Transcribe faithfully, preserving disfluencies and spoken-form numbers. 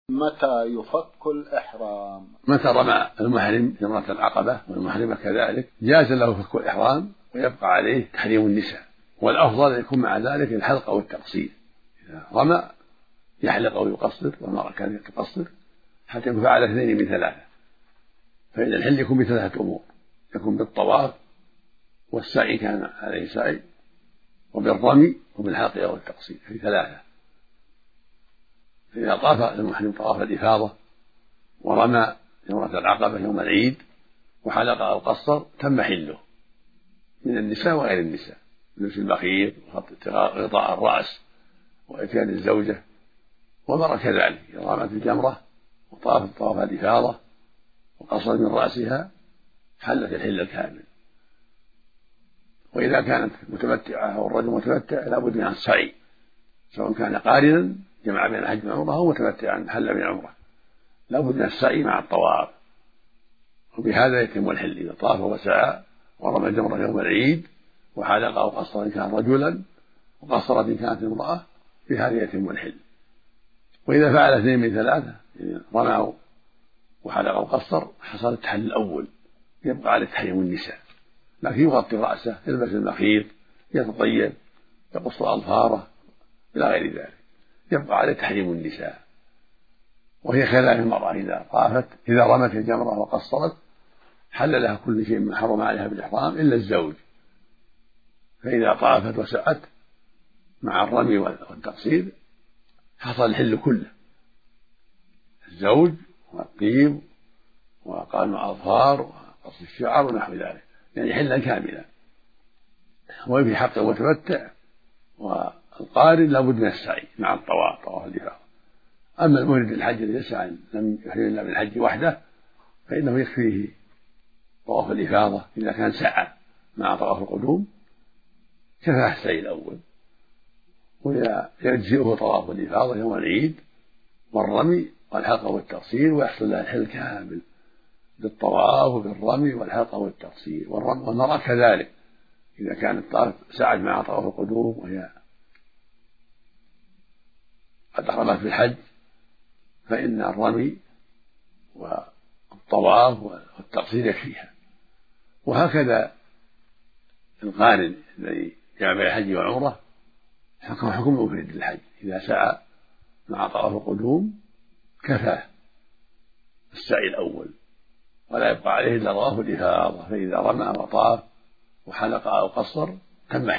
متى يفك الإحرام؟ متى رمى المحرم جمرة العقبة والمحرمة كذلك جاز له فك الإحرام ويبقى عليه تحريم النساء، والأفضل أن يكون مع ذلك الحلق أو التقصير. إذا رمى يحلق أو يقصر، والمرأة كانت تقصر حتى يكون فعل اثنين من ثلاثة. فإن الحل يكون بثلاثة أمور: يكون بالطواف والسعي كان عليه سعي، وبالرمي وبالحلق أو التقصير في ثلاثة. فإذا طاف المحرم طواف الإفاضة ورمى جمرة العقبة يوم العيد وحلق أو قصر تم حله من النساء وغير النساء، لبس المخيط وغطاء الرأس وإتيان الزوجة. والمرأة كذلك إذا رمت الجمرة وطافت طواف الإفاضة وقصر من رأسها حلت الحل الكامل. وإذا كانت متمتعة أو الرجل متمتع لا بد من السعي، سواء كان قارنا جمع بين الحج والعمرة أو متمتعا حل بالعمرة، لا بد من السعي مع الطواف، وبهذا يتم الحل. إذا طاف وسعى ورمى الجمرة يوم العيد وحلق أو قصر إن كان رجلا وقصرت إن كانت امرأة، بهذا يتم الحل. وإذا فعل اثنين من ثلاثة يعني رمى وحلق أو قصر حصل التحل الأول، يبقى على تحريم النساء، لكن يغطي رأسه، يلبس المخيط، يتطيب، يقص أظفاره إلى غير ذلك، يبقى على تحريم النساء. وهي خلاف المرأة إذا طافت إذا رمت الجمرة وقصرت حل لها كل شيء من حرم عليها بالإحرام إلا الزوج. فإذا طافت وسعت مع الرمي والتقصير حصل الحل كله: الزوج والطيب وقال الأظفار وقص الشعر ونحو ذلك، يعني حلا كاملا. وفي حق المتمتع والقارن لا بد من السعي مع الطواف طواف الإفاضة. أما المريد الحج الذي يسعى لم يحرم إلا بالحج وحده فإنه يكفيه طواف الإفاضة إذا كان سعى مع طواف القدوم، كفاه السعي الأول، وإذا يجزئه طواف الإفاضة يوم العيد والرمي والحلق والتقصير، ويحصل له الحل كامل بالطواف وبالرمي والحلق والتقصير. والمرأة كذلك إذا كانت سعت مع طواف القدوم وهي قد أحرمت بالحج فإن الرمي والطواف والتقصير يكفيها. وهكذا القارن الذي جمع بين الحج والعمرة حكم حكم مفرد للحج، إذا سعى مع طواف القدوم كفاه السعي الأول ولا يبقى عليه إلا طواف الإفاضة. فإذا رمى وطاف وحلق أو قصر تم